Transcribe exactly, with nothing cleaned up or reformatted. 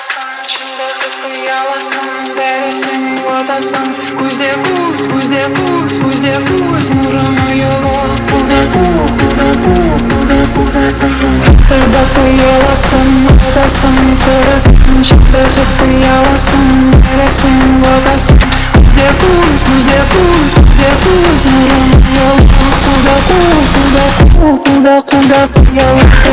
ұяласың, шындықты ұяласың, бәрі сен уатасың. Көзде көз, көзде көз, көзде көз нұрың ұялы. Бұлда көк, бұлда көк, бұлда бұлда ұялы. Шындықты ұяласың, уатасың, бәрі сен шындықты ұяласың, бәрі сен уатасың. Көзде көз, көзде көз, көзде көз нұрың ұялы. Бұлда көк, бұлда көк, бұлда бұлда ұялы.